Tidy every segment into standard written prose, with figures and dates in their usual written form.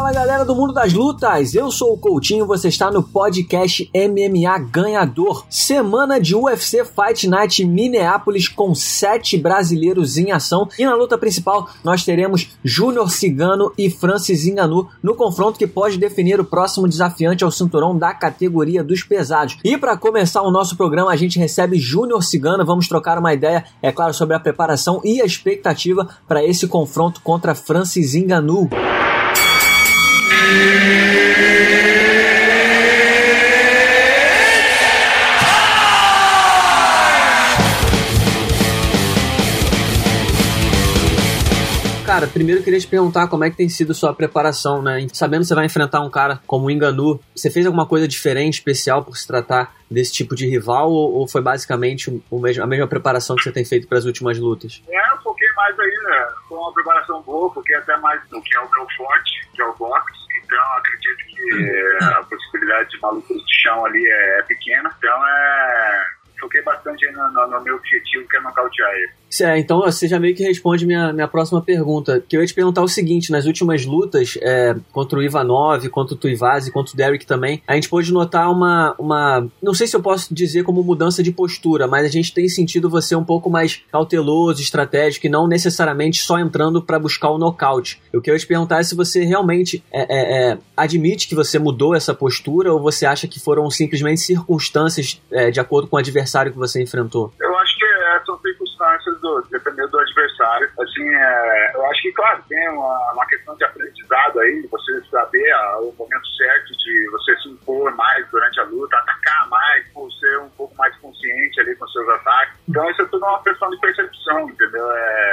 Fala galera do mundo das lutas, eu sou o Coutinho, você está no podcast MMA Ganhador. Semana de UFC Fight Night Minneapolis com 7 brasileiros em ação. E na luta principal nós teremos Júnior Cigano e Francis Ngannou no confronto que pode definir o próximo desafiante ao cinturão da categoria dos pesados. E para começar o nosso programa a gente recebe Júnior Cigano, vamos trocar uma ideia, é claro, sobre a preparação e a expectativa para esse confronto contra Francis Ngannou. Cara, primeiro eu queria te perguntar como é que tem sido sua preparação, né? Sabendo que você vai enfrentar um cara como o Ngannou, você fez alguma coisa diferente, especial, por se tratar desse tipo de rival, ou foi basicamente a mesma preparação que você tem feito para as últimas lutas? Eu foquei mais aí, né? Foi uma preparação boa, porque até mais do que é o meu forte, que é o boxe. Então, acredito que a possibilidade de uma luta de chão ali é pequena. Então, foquei bastante no meu objetivo, que é nocautear ele. Então você já meio que responde minha próxima pergunta, que eu ia te perguntar o seguinte: nas últimas lutas, contra o Ivanov, contra o Tuivasa, contra o Derrick também, a gente pôde notar uma, não sei se eu posso dizer como mudança de postura, mas a gente tem sentido você um pouco mais cauteloso, estratégico, e não necessariamente só entrando para buscar o nocaute. O que eu ia te perguntar é se você realmente admite que você mudou essa postura, ou você acha que foram simplesmente circunstâncias de acordo com o adversário que você enfrentou? Eu acho que são circunstâncias dependendo do adversário. Assim, eu acho que, claro, tem uma questão de aprendizado aí, você saber o momento certo de você se impor mais durante a luta, atacar mais, por ser um pouco mais consciente ali com seus ataques. Então, isso é tudo uma questão de percepção, entendeu?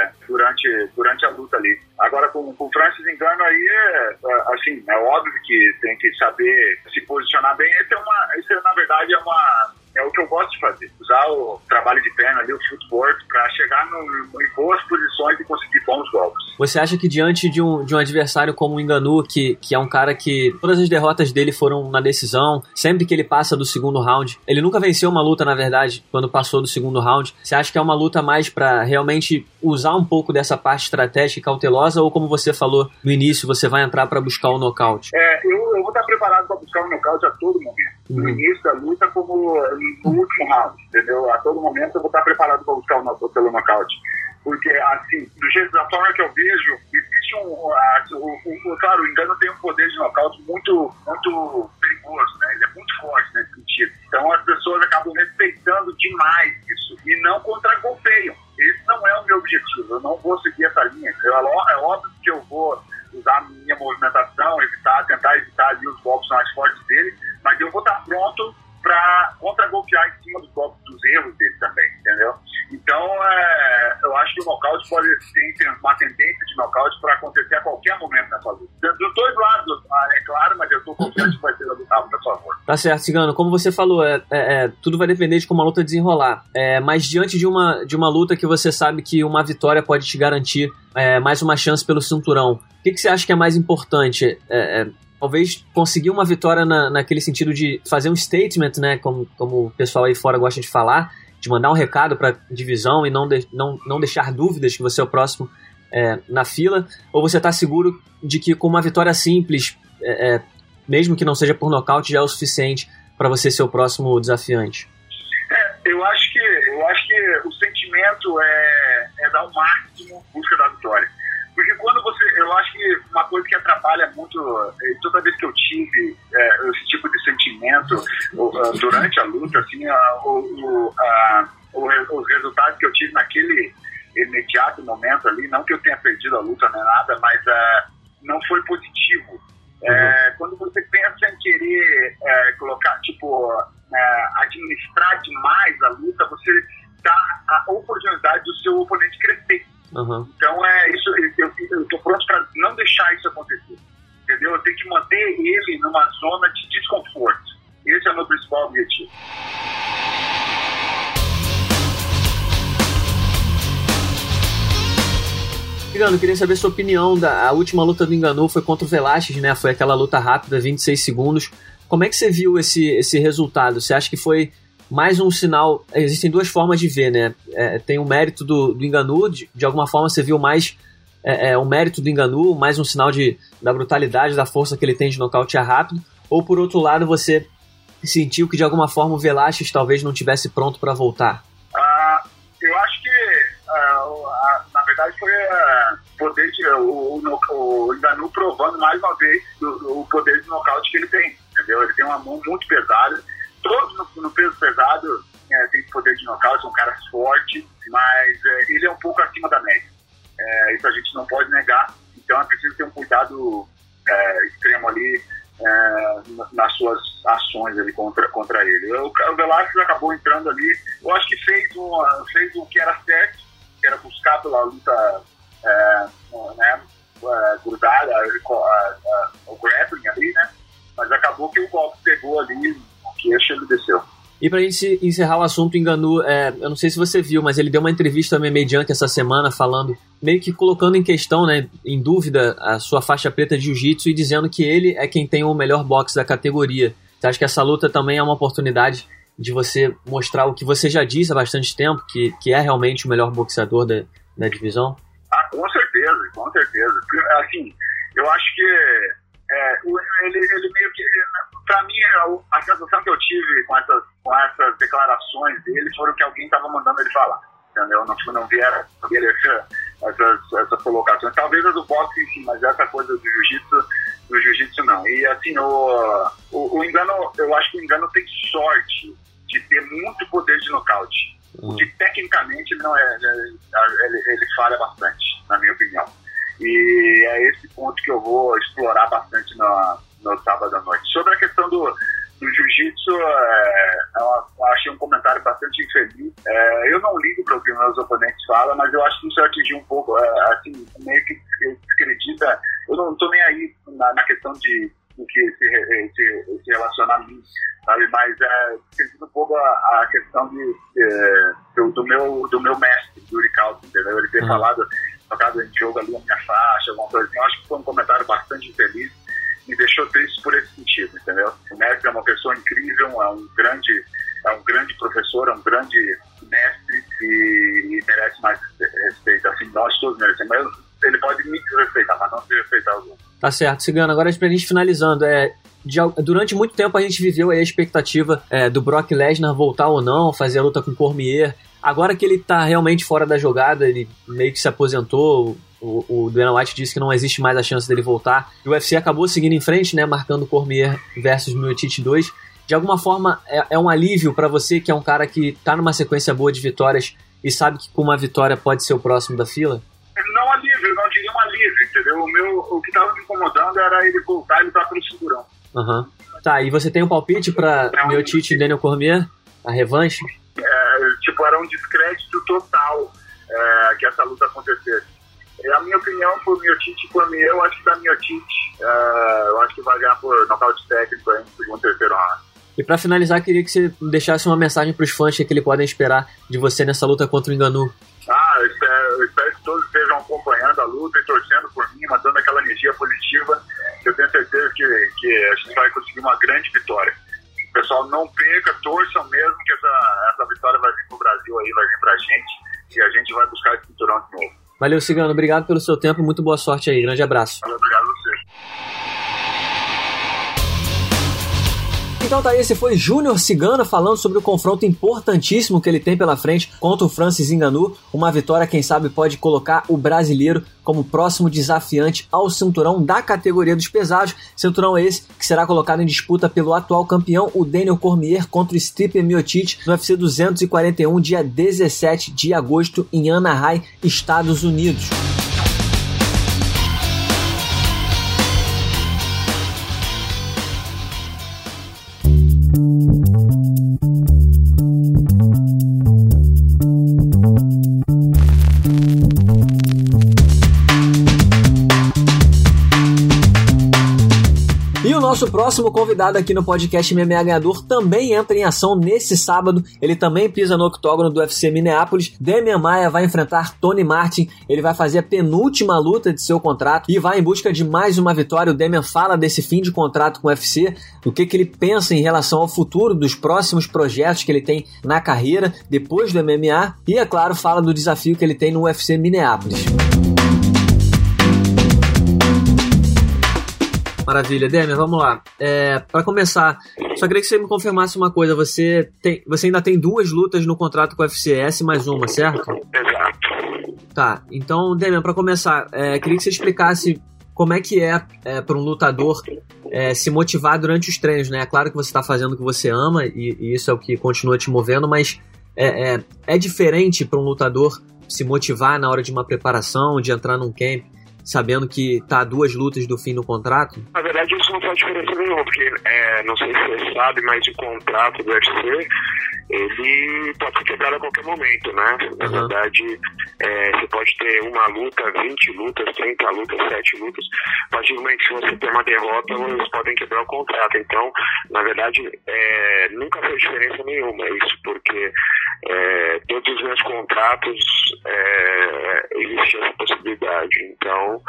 Durante a luta ali. Agora, com o Francis Ngannou aí, assim, é óbvio que tem que saber se posicionar bem. Isso na verdade, é o que eu gosto de fazer. Usar o trabalho de perna ali, o footwork, para chegar em boas posições e conseguir bons golpes. Você acha que diante de um adversário como o Ngannou, que é um cara que todas as derrotas dele foram na decisão, sempre que ele passa do segundo round, ele nunca venceu uma luta, na verdade, quando passou do segundo round, você acha que é uma luta mais para realmente usar um pouco dessa parte estratégica e cautelosa, ou como você falou no início, você vai entrar para buscar o nocaute? Eu vou estar preparado para buscar o nocaute a todo momento. No início da luta como no último round, entendeu? A todo momento eu vou estar preparado para buscar pelo nocaute. Porque, assim, da forma que eu vejo, existe claro, o Ngannou tem um poder de nocaute muito, muito perigoso, né? Ele é muito forte nesse sentido. Então as pessoas acabam respeitando demais isso e não contra-golpeiam. Esse não é o meu objetivo, eu não vou seguir essa linha. É óbvio que eu vou usar a minha movimentação, tentar evitar ali os golpes mais fortes dele, mas eu vou estar pronto para contra-golpear em cima dos erros dele também, entendeu? Então, eu acho que o nocaute pode ter uma tendência de nocaute para acontecer a qualquer momento nessa luta. Dos dois lados, é claro, mas eu estou confiante que vai ser lutável a favor. Tá certo, Cigano. Como você falou, tudo vai depender de como a luta desenrolar. Mas diante de uma luta que você sabe que uma vitória pode te garantir mais uma chance pelo cinturão, o que você acha que é mais importante? Talvez conseguir uma vitória naquele sentido de fazer um statement, né, como o pessoal aí fora gosta de falar, de mandar um recado para a divisão e não deixar dúvidas que você é o próximo na fila, ou você está seguro de que com uma vitória simples, mesmo que não seja por nocaute, já é o suficiente para você ser o próximo desafiante? Eu acho que o sentimento é dar o máximo em busca da vitória. Porque quando eu acho que uma coisa que atrapalha muito, toda vez que eu tive esse tipo de sentimento durante a luta, assim, os resultados que eu tive naquele imediato momento ali, não que eu tenha perdido a luta nem nada, mas não foi positivo. Quando você pensa em querer colocar, administrar demais a luta, você dá a oportunidade do seu oponente crescer. Então isso, eu estou pronto para não deixar isso acontecer, entendeu? Eu tenho que manter ele numa zona de desconforto. Esse é o meu principal objetivo. Cigano, queria saber sua opinião. A última luta do Ngannou foi contra o Velasquez, né? Foi aquela luta rápida, 26 segundos. Como é que você viu esse resultado? Você acha que foi mais um sinal? Existem duas formas de ver, né? Tem o mérito do Ngannou, de alguma forma você viu mais o mérito do Ngannou, mais um sinal da brutalidade, da força que ele tem de nocautear rápido, ou por outro lado você sentiu que de alguma forma o Velasquez talvez não estivesse pronto para voltar? Eu acho que na verdade foi o Ngannou provando mais uma vez o poder de nocaute que ele tem, entendeu? Ele tem uma mão muito pesada, todos no peso pesado tem poder de nocaute, são caras fortes, mas ele é um pouco acima da média. Isso a gente não pode negar, então é preciso ter um cuidado extremo ali nas suas ações ali contra ele. O Velasquez acabou entrando ali, eu acho que fez o que era certo, que era buscar pela luta grudada, o grappling ali, né? Mas acabou que o golpe pegou ali no queixo e ele desceu. E pra gente encerrar o assunto, Ngannou, eu não sei se você viu, mas ele deu uma entrevista ao MMA Junk essa semana falando, meio que colocando em questão, né, em dúvida, a sua faixa preta de jiu-jitsu e dizendo que ele é quem tem o melhor boxe da categoria. Você acha que essa luta também é uma oportunidade de você mostrar o que você já disse há bastante tempo, que é realmente o melhor boxeador da divisão? Com certeza, com certeza. Assim, eu acho que ele meio que... Pra mim, a sensação que eu tive com essas declarações dele foram que alguém estava mandando ele falar, entendeu? Não vieram essas colocações. Talvez as do boxe, sim, mas essa coisa do jiu-jitsu não. E assim, o Ngannou, eu acho que o Ngannou tem sorte de ter muito poder de nocaute. Porque tecnicamente ele falha bastante, na minha opinião. E é esse ponto que eu vou explorar bastante no sábado à noite. Sobre a questão do jiu-jitsu, eu achei um comentário bastante infeliz. Eu não ligo para o que meus oponentes falam, mas eu acho que isso atingiu um pouco, assim, meio que descredita. Eu não estou nem aí na questão de que se relacionar a mim, sabe? Mas descredita um pouco a questão do meu mestre, do Yuri Caldo, entendeu? Ele ter tocado em jogo ali a minha faixa, alguma coisa assim. Eu acho que foi um comentário bastante infeliz. Me deixou triste por esse sentido, entendeu? O mestre é uma pessoa incrível, é um grande professor, é um grande mestre e merece mais respeito. Assim, nós todos merecemos. Mas ele pode me respeitar, mas não se respeitar os outros. Tá certo, Cigano. Agora pra gente finalizando, durante muito tempo a gente viveu aí a expectativa do Brock Lesnar voltar ou não, fazer a luta com Cormier. Agora que ele tá realmente fora da jogada, ele meio que se aposentou, o Dana White disse que não existe mais a chance dele voltar. O UFC acabou seguindo em frente, né, marcando Cormier versus Miocic 2. De alguma forma, é um alívio para você, que é um cara que tá numa sequência boa de vitórias e sabe que com uma vitória pode ser o próximo da fila? Não alívio, não diria um alívio, entendeu? O que tava me incomodando era ele voltar e lutar pelo cinturão. Tá, e você tem um palpite pra Miocic e Daniel Cormier? A revanche? Era um descrédito total que essa luta acontecesse. A minha opinião por Miocic e Cormier, eu acho que da Miocic, eu acho que vai ganhar por nocaute técnico aí no segundo, terceiro round. E pra finalizar, queria que você deixasse uma mensagem pros fãs que eles podem esperar de você nessa luta contra o Ngannou. Eu espero que todos estejam acompanhando a luta e torcendo por mim, mandando aquela energia positiva. Eu tenho certeza que a gente vai conseguir uma grande vitória. O pessoal não perca, torçam mesmo que essa vitória vai vir pro Brasil aí, vai vir pra gente e a gente vai buscar esse cinturão de novo. Valeu, Cigano. Obrigado pelo seu tempo e muito boa sorte aí. Grande abraço. Obrigado a você. Então tá aí, esse foi Júnior Cigano falando sobre o confronto importantíssimo que ele tem pela frente contra o Francis Ngannou. Uma vitória, quem sabe, pode colocar o brasileiro como próximo desafiante ao cinturão da categoria dos pesados. Cinturão esse que será colocado em disputa pelo atual campeão, o Daniel Cormier, contra o Stipe Miocic no UFC 241, dia 17 de agosto, em Anaheim, Estados Unidos. Nosso próximo convidado aqui no podcast MMA Ganhador também entra em ação nesse sábado. Ele também pisa no octógono do UFC Minneapolis. Demian Maia vai enfrentar Tony Martin. Ele vai fazer a penúltima luta de seu contrato e vai em busca de mais uma vitória. O Demian fala desse fim de contrato com o UFC, do que ele pensa em relação ao futuro, dos próximos projetos que ele tem na carreira depois do MMA e, é claro, fala do desafio que ele tem no UFC Minneapolis. Maravilha. Demian, vamos lá. Para começar, só queria que você me confirmasse uma coisa. Você ainda tem 2 lutas no contrato com o UFC, essa e mais uma, certo? Exato. Tá, então, Demian, para começar, queria que você explicasse como é que para um lutador se motivar durante os treinos, né? É claro que você está fazendo o que você ama e isso é o que continua te movendo, mas é diferente para um lutador se motivar na hora de uma preparação, de entrar num camp, sabendo que tá a 2 lutas do fim do contrato? Na verdade, isso não faz diferença nenhuma, porque não sei se você sabe, mas o contrato do UFC, ele pode ser quebrado a qualquer momento, né? Na verdade, você pode ter uma luta, 20 lutas, 30 lutas, 7 lutas. A partir do momento que você tem uma derrota, eles podem quebrar o contrato. Então, na verdade, nunca fez diferença nenhuma isso, porque todos os meus contratos existe essa possibilidade. Então,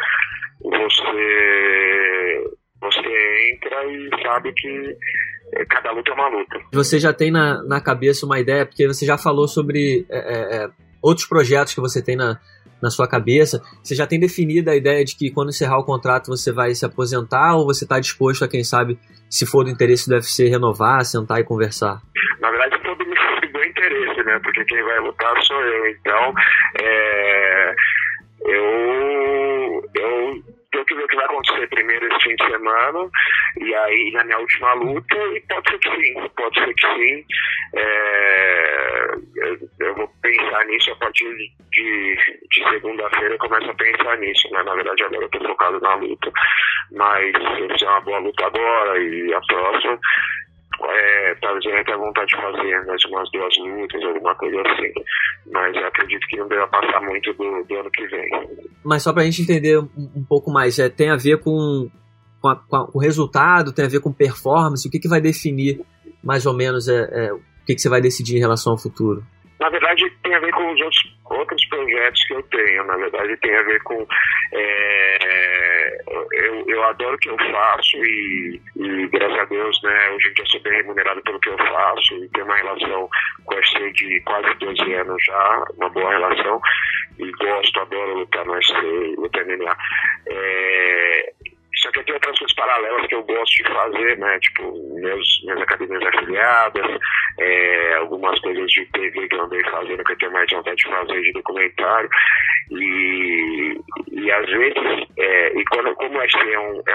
você entra e sabe que cada luta é uma luta. Você já tem na cabeça uma ideia, porque você já falou sobre outros projetos que você tem na sua cabeça. Você já tem definido a ideia de que quando encerrar o contrato você vai se aposentar, ou você está disposto a, quem sabe, se for do interesse do UFC, renovar, sentar e conversar? Na verdade, todo mundo do interesse, né? Porque quem vai lutar sou eu. Então, eu tenho que ver o que vai acontecer primeiro esse fim de semana, e aí na minha última luta, e pode ser que sim. Eu vou pensar nisso a partir de segunda-feira. Eu começo a pensar nisso, né? Na verdade, agora eu tô focado na luta, mas se eu fizer uma boa luta agora e a próxima, talvez eu tenha vontade de fazer mais umas 2 lutas, alguma coisa assim. Mas eu acredito que não deva passar muito do ano que vem. Mas só pra gente entender um pouco mais, tem a ver com o resultado, tem a ver com performance? O que vai definir mais ou menos o que você vai decidir em relação ao futuro? Na verdade, tem a ver com os outros projetos que eu tenho. Na verdade, tem a ver com... eu adoro o que eu faço e graças a Deus, né, hoje em dia eu sou bem remunerado pelo que eu faço e tenho uma relação com o UFC de quase 12 anos já, uma boa relação, e adoro lutar no UFC, lutar MMA. Só que eu tenho outras coisas paralelas que eu gosto de fazer, né? Tipo, minhas academias afiliadas, algumas coisas de TV que eu andei fazendo, que eu tenho mais vontade de fazer, de documentário. E às vezes, como o UFC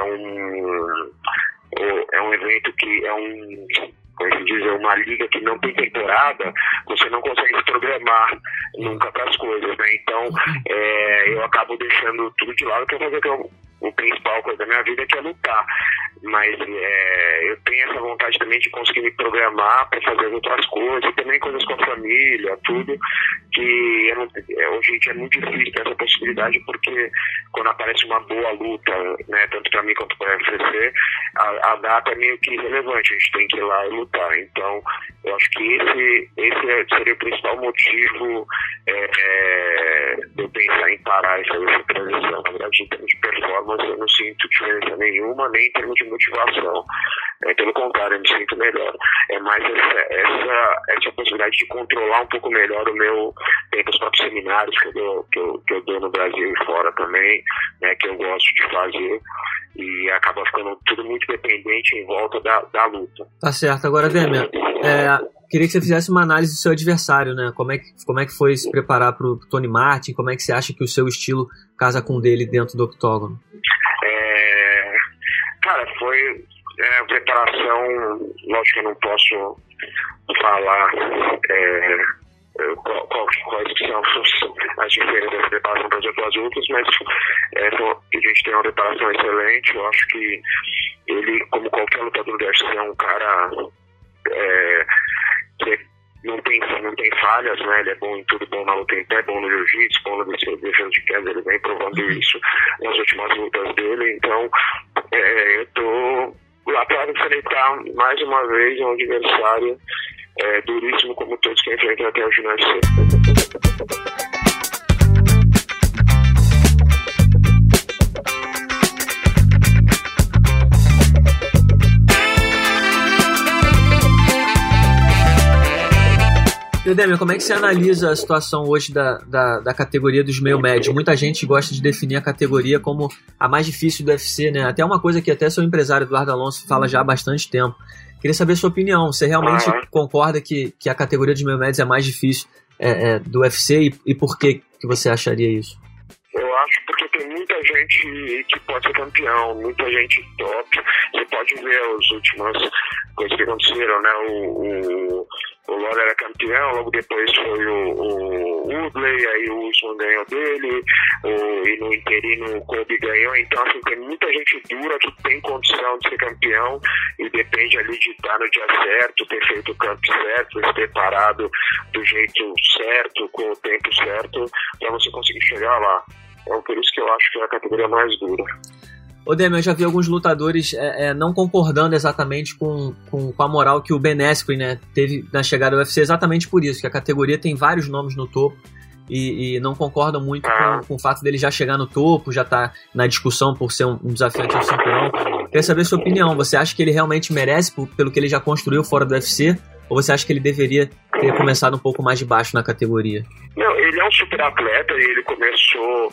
é um evento que como se diz, uma liga que não tem temporada, você não consegue se programar nunca para as coisas, né? Então, eu acabo deixando tudo de lado, que eu vou fazer que o principal coisa da minha vida, que é lutar. Mas eu tenho essa vontade também de conseguir me programar para fazer outras coisas, e também coisas com a família, tudo, que hoje em dia é muito difícil ter essa possibilidade, porque quando aparece uma boa luta, né, tanto para mim quanto para a UFC, a data é meio que irrelevante, a gente tem que ir lá e lutar. Então, eu acho que esse seria o principal motivo de eu pensar em parar e fazer essa transição. Na verdade, em termos de performance, eu não sinto diferença nenhuma, nem em termos de motivação. Pelo contrário, eu me sinto melhor. É mais essa possibilidade de controlar um pouco melhor o meu tempo, os próprios seminários que eu dou no Brasil e fora também, né, que eu gosto de fazer, e acaba ficando tudo muito dependente em volta da luta. Tá certo. Agora, Demian, queria que você fizesse uma análise do seu adversário, né? Como é que foi se preparar pro Tony Martin? Como é que você acha que o seu estilo casa com o dele dentro do octógono? Cara, foi preparação. Lógico que eu não posso falar quais são as diferenças da preparação para as outras lutas, mas a gente tem uma preparação excelente. Eu acho que ele, como qualquer lutador do UFC, é um cara que não tem falhas, né? Ele é bom em tudo, bom na luta em pé, bom no jiu-jitsu, bom na defesa de queda. Ele vem provando isso nas últimas lutas dele. Então, eu tô lá para enfrentar mais uma vez um adversário duríssimo, como todos que enfrentam até hoje no UFC. E, Demian, como é que você analisa a situação hoje da categoria dos meio médios? Muita gente gosta de definir a categoria como a mais difícil do UFC, né? Até uma coisa que até seu empresário Eduardo Alonso fala já há bastante tempo. Queria saber a sua opinião. Você realmente concorda que a categoria dos meio médios é a mais difícil do UFC e por que você acharia isso? Eu acho porque tem muita gente que pode ser campeão, muita gente top. Você pode ver as últimas coisas que aconteceram, né? O Lawler era campeão, logo depois foi o Woodley, aí o Usman ganhou dele, e no interino o Colby ganhou. Então, assim, tem muita gente dura que tem condição de ser campeão e depende ali de estar no dia certo, ter feito o campo certo, ter preparado do jeito certo, com o tempo certo, para você conseguir chegar lá. Então, por isso que eu acho que é a categoria mais dura. Ô Demian, eu já vi alguns lutadores não concordando exatamente com a moral que o Ben Askren, né, teve na chegada do UFC, exatamente por isso, que a categoria tem vários nomes no topo e não concordam muito com o fato dele já chegar no topo, já tá na discussão por ser um desafiante ao cinturão. Queria saber a sua opinião. Você acha que ele realmente merece pelo que ele já construiu fora do UFC? Ou você acha que ele deveria ter começado um pouco mais de baixo na categoria? Não, ele é um super atleta e ele começou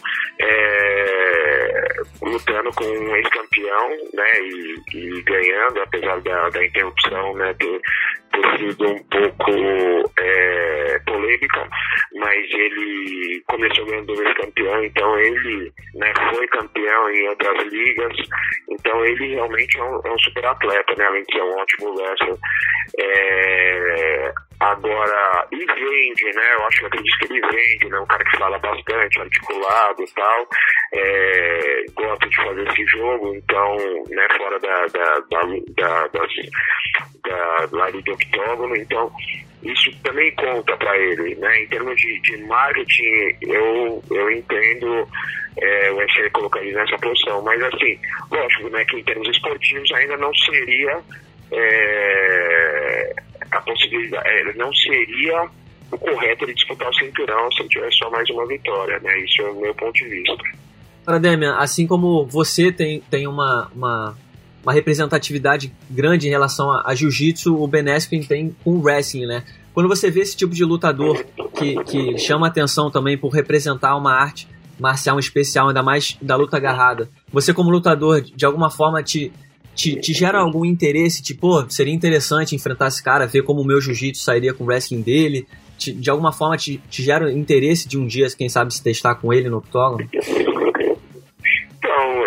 lutando com um ex-campeão, né, e ganhando, apesar da interrupção, né, ter sido um pouco polêmica, mas ele começou ganhando do ex-campeão, então ele, né, foi campeão em outras ligas, então ele realmente é um super atleta, né, além de ser um ótimo wrestler. Agora, e vende, né? Eu acho que acredito que ele vende, né? Um cara que fala bastante, articulado e tal, gosta de fazer esse jogo, então, né, fora da área de octógono, então isso também conta para ele, né? Em termos de marketing, eu entendo o UFC colocar ele nessa posição, mas assim, lógico, né, que em termos esportivos ainda não seria a possibilidade, não seria o correto de disputar o cinturão se ele tivesse só mais uma vitória, né? Isso é o meu ponto de vista. Para Demian, assim como você tem uma representatividade grande em relação a jiu-jitsu, o Ben Askren tem com o wrestling, né? Quando você vê esse tipo de lutador que chama atenção também por representar uma arte marcial especial, ainda mais da luta agarrada, você como lutador, de alguma forma te gera algum interesse, tipo, seria interessante enfrentar esse cara, ver como o meu jiu-jitsu sairia com o wrestling dele? De alguma forma te gera interesse de um dia, quem sabe, se testar com ele no octógono? Então,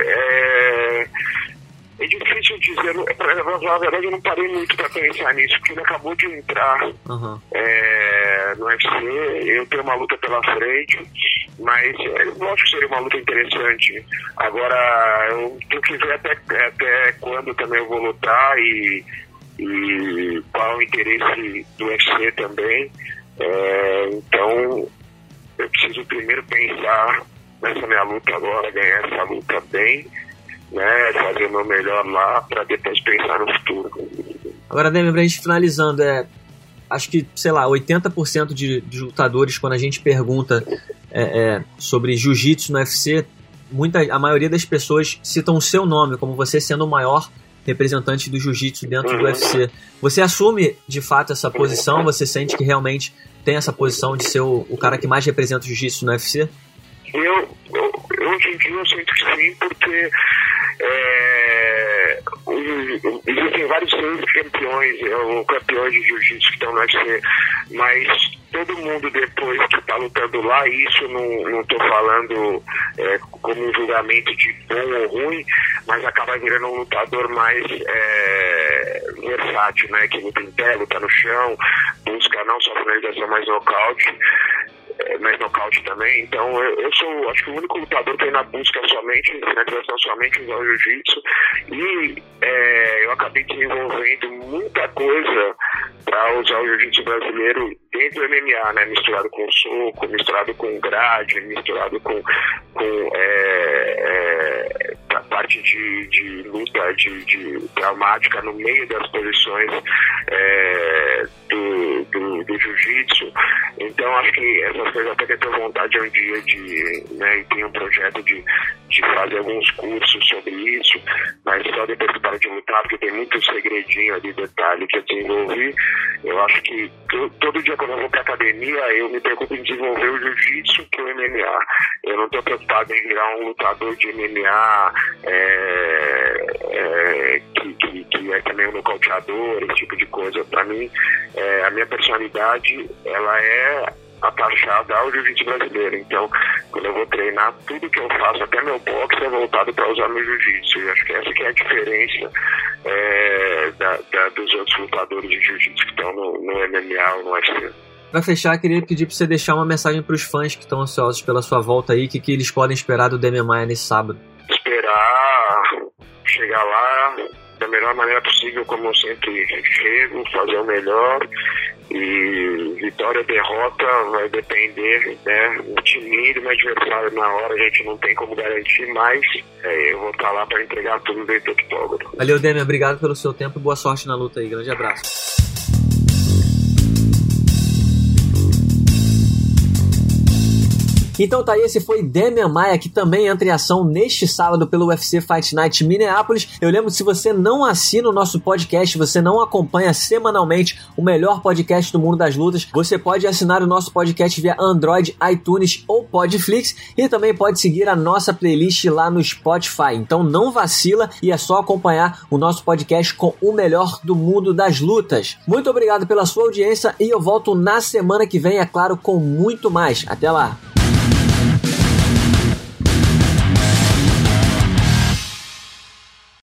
é difícil dizer, na verdade eu não parei muito para pensar nisso, porque ele acabou de entrar no UFC, eu tenho uma luta pela frente, mas eu acho que seria uma luta interessante. Agora, eu tenho que ver até quando também eu vou lutar e qual é o interesse do UFC também. Então, eu preciso primeiro pensar nessa minha luta agora, ganhar essa luta bem, né, fazer o meu melhor lá para depois pensar no futuro. Agora, Demian, pra gente finalizando, acho que, sei lá, 80% de lutadores, quando a gente pergunta sobre jiu-jitsu no UFC, a maioria das pessoas citam o seu nome, como você sendo o maior representante do jiu-jitsu dentro do UFC. Você assume, de fato, essa posição? Você sente que realmente tem essa posição de ser o cara que mais representa o jiu-jitsu no UFC? Hoje em dia eu sinto que sim, porque existem vários campeões, campeões de jiu-jitsu que estão no UFC, mas todo mundo depois que está lutando lá, isso não estou falando como um julgamento de bom ou ruim, mas acaba virando um lutador mais versátil, né? Que luta em pé, luta no chão, busca não só finalização, mas nocaute também. Então eu sou, acho que o único lutador que ainda busca somente finalização, somente usar o jiu-jitsu, e eu acabei desenvolvendo muita coisa para usar o jiu-jitsu brasileiro dentro do MMA, né? Misturado com soco, misturado com grade, misturado com a parte de luta de traumática no meio das posições do jiu-jitsu. Então acho que essas coisas até que eu tenho vontade um dia de, né, e tenho um projeto de fazer alguns cursos sobre isso, mas só depois que para de lutar, porque tem muito segredinho ali, detalhe que eu desenvolvi. Eu acho que todo dia quando eu vou pra academia, eu me preocupo em desenvolver o jiu-jitsu que o MMA. Eu não estou preocupado em virar um lutador de MMA que é também um nocauteador, esse tipo de coisa. Para mim, a minha personalidade, ela é atachada ao jiu-jitsu brasileiro. Então, quando eu vou treinar, tudo que eu faço, até meu boxe, é voltado para usar meu jiu-jitsu. E acho que essa que é a diferença dos outros lutadores de jiu-jitsu que estão no MMA ou no UFC. Para fechar, queria pedir para você deixar uma mensagem para os fãs que estão ansiosos pela sua volta aí, que eles podem esperar do Demian Maia nesse sábado. Esperar chegar lá da melhor maneira possível, como eu sempre chego, fazer o melhor. E vitória ou derrota vai depender, né? O time do meu adversário na hora a gente não tem como garantir, mas eu vou estar lá para entregar tudo dentro do octógono. Valeu, Demian, obrigado pelo seu tempo e boa sorte na luta aí. Grande abraço. Então tá aí, esse foi Demian Maia, que também entra em ação neste sábado pelo UFC Fight Night Minneapolis. Eu lembro que se você não assina o nosso podcast, você não acompanha semanalmente o melhor podcast do mundo das lutas, você pode assinar o nosso podcast via Android, iTunes ou Podflix e também pode seguir a nossa playlist lá no Spotify. Então não vacila e é só acompanhar o nosso podcast com o melhor do mundo das lutas. Muito obrigado pela sua audiência e eu volto na semana que vem, é claro, com muito mais. Até lá!